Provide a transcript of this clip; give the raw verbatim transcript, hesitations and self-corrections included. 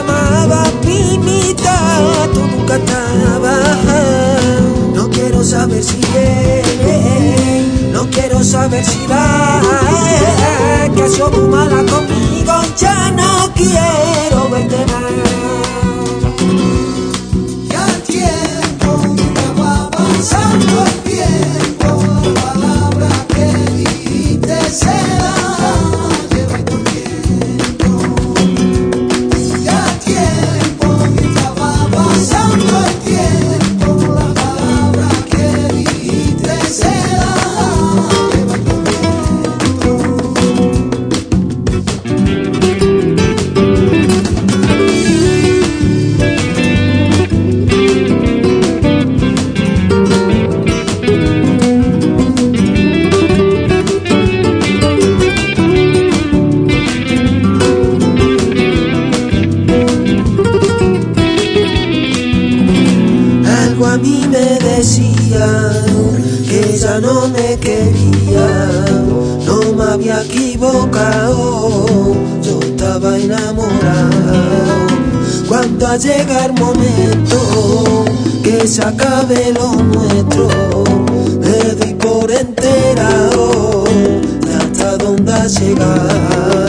amaba, Pinita, tú nunca estabas. No quiero saber si es, no quiero saber si va, que has sido muy mala conmigo, ya no quiero verte más. Ya el tiempo mientras va pasando el tiempo, la palabra que dijiste se la lleva el viento. Ya el tiempo mientras va pasando el tiempo, la palabra que dijiste se la lleva el viento. Algo a mí me decía que ella no me quería, no me había equivocado, yo estaba enamorado. Cuando a llegar momento que se acabe lo nuestro, me di por enterado de hasta dónde ha llegado.